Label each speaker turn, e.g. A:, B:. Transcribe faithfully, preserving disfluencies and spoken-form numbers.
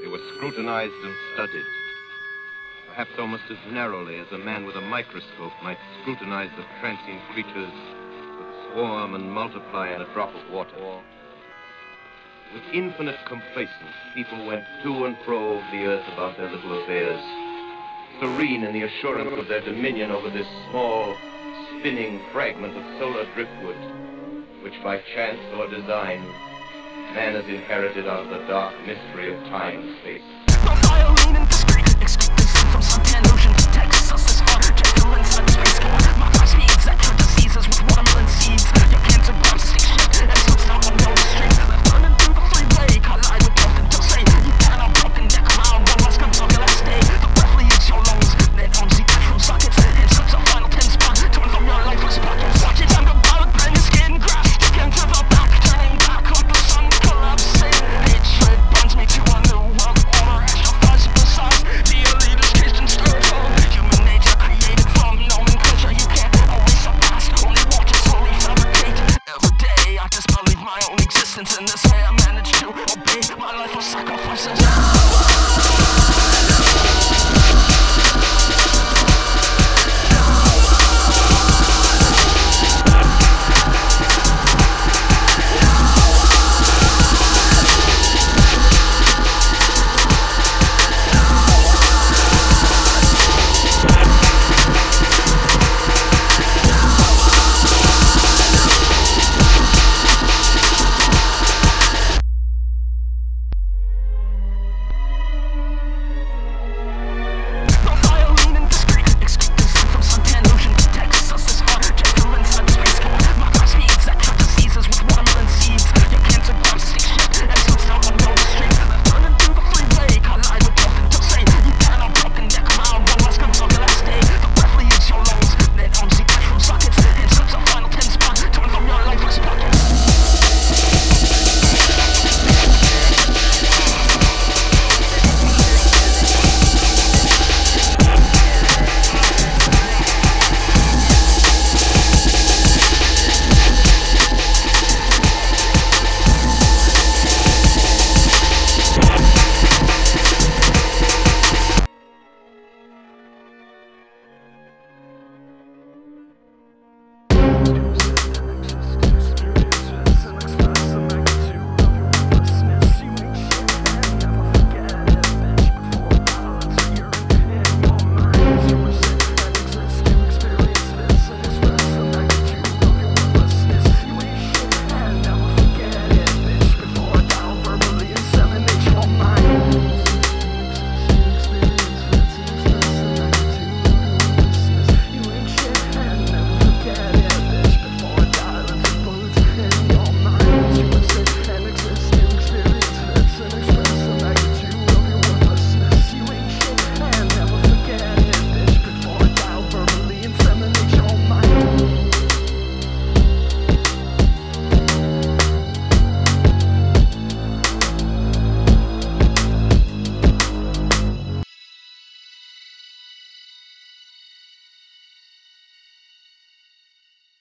A: were scrutinized and studied, perhaps almost as narrowly as a man with a microscope might scrutinize the transient creatures that swarm and multiply in a drop of water. With infinite complacence, people went to and fro over the earth about their little affairs, serene in the assurance of their dominion over this small, spinning fragment of solar driftwood, which by chance or design, man has inherited out of the dark mystery of time and space.
B: The violin and discreet, expectancy from suntan ocean to Texas is far, gentle inside the space core. My heart speeds at your diseases with watermelon seeds. Your cancer bombs stick shift and swoops down on Wall Street. Left burning through the freeway, collide with Dalton to say you cannot broken neck around one last consumption last day. The breath leaves your lungs, net arms detach from sockets, and slips a final ten spot, torn from your lifeless pockets. Watch it, I'm about to bring your skin, grass sticking to the back, turning back like the sun collapsing. Hatred burns me to a new world order, extra fuzz besides the elitist Christian struggle. Human nature created from nomenclature, you can't always surpass, only watch it slowly fabricate. Every day I disbelieve my own existence, in this way I manage to obey my life of sacrifices.